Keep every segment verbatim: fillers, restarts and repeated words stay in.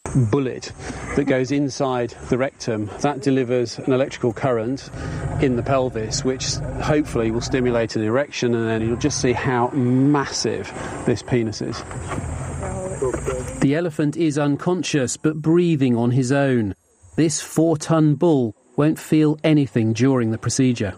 bullet that goes inside the rectum. That delivers an electrical current in the pelvis, which hopefully will stimulate an erection, and then you'll just see how massive this penis is. The elephant is unconscious but breathing on his own. This four-ton bull won't feel anything during the procedure.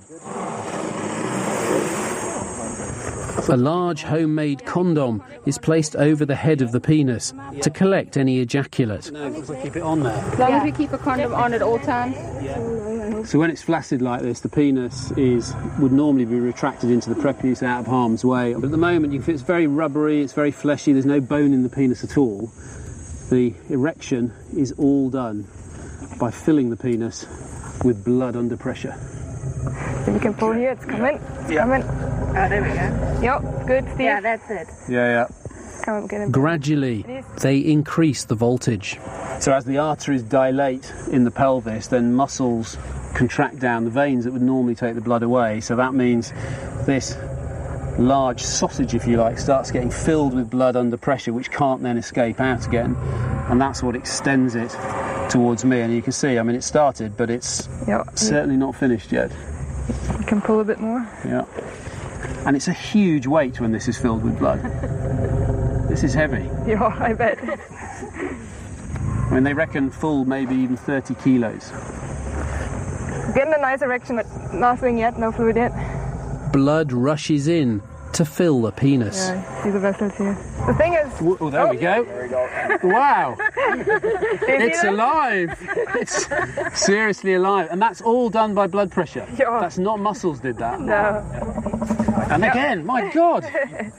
A large homemade condom is placed over the head of the penis to collect any ejaculate. No, because I keep it on there. As long as we keep a condom on at all times. So when it's flaccid like this, the penis is would normally be retracted into the prepuce out of harm's way. But at the moment, you, it's very rubbery, it's very fleshy, there's no bone in the penis at all. The erection is all done by filling the penis with blood under pressure. So you can pull here, it's coming, it's yeah. coming. Oh, there we go. Yep, good, Steve. Yeah, that's it. Yeah, yeah. Come on, get him. Gradually, they increase the voltage. So as the arteries dilate in the pelvis, then muscles contract down the veins that would normally take the blood away. So that means this large sausage, if you like, starts getting filled with blood under pressure, which can't then escape out again. And that's what extends it towards me. And you can see, I mean, it started, but it's yep. certainly not finished yet. You can pull a bit more. Yeah. And it's a huge weight when this is filled with blood. This is heavy. Yeah, I bet. I mean, they reckon full maybe even thirty kilos. Getting a nice erection, but nothing yet, no fluid yet. Blood rushes in to fill the penis. Yeah, see the vessels here. The thing is... Oh, there oh. we go. There we go. Wow. It's alive. It's seriously alive. And that's all done by blood pressure. Yeah. That's not muscles did that. No. And again, my God.